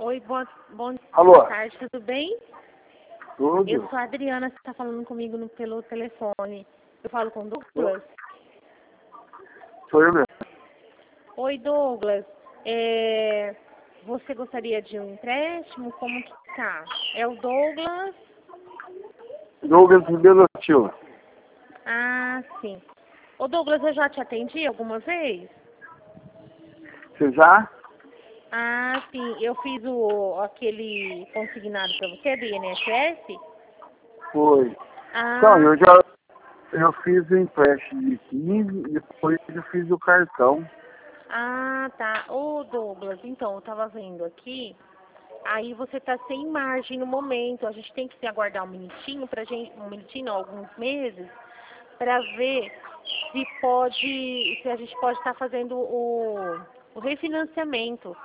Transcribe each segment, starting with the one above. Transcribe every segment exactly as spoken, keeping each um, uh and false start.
Oi, boa, bom, Alô? boa tarde, tudo bem? Tudo? Eu sou a Adriana, você está falando comigo no, pelo telefone. Eu falo com o Douglas. Sou eu mesmo. Oi, Douglas. É, você gostaria de um empréstimo? Como que tá? É o Douglas? Douglas Ribeiro da Silva. Ah, sim. Ô, Douglas, eu já te atendi alguma vez? Você já? Ah, sim. Eu fiz o, aquele consignado para você do I N S S? Foi. Então, Ah, eu já eu fiz o empréstimo de quinze e depois eu fiz o cartão. ah, tá. Ô, Douglas, então, eu tava vendo aqui. Aí você tá sem margem no momento. A gente tem que se aguardar um minutinho pra gente, um minutinho, não, alguns meses, para ver se pode, se a gente pode estar fazendo o, o refinanciamento,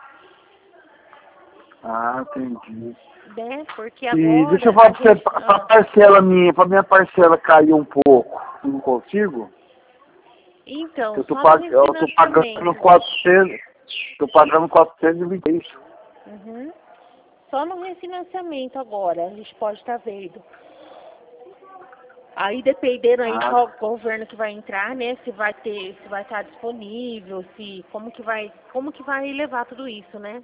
Ah, entendi. né? Porque E deixa eu agora falar a pra você, gente, pra pra ah, parcela minha, pra minha parcela cair um pouco, não consigo? então, Eu tô, só no pag eu tô pagando refinanciamento. quatrocentos, tô pagando quatrocentos e vinte e seis. Uhum. Só no refinanciamento agora, a gente pode estar vendo. Aí dependendo aí Ah, qual governo que vai entrar, né? Se vai ter, se vai estar disponível, se como que vai, como que vai levar tudo isso, né?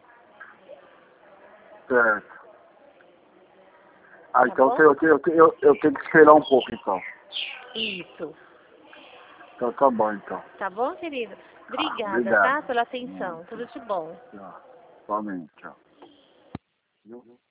certo. Ah, Tá então bom? eu, tenho- eu, tenho- eu, eu tenho que esperar um pouco, então. Isso. Então tá bom, então. Tá bom, querido? Ah, Obrigada, obrigado. tá? Pela Não, atenção. Tudo de bom. tchau. Somente, tchau.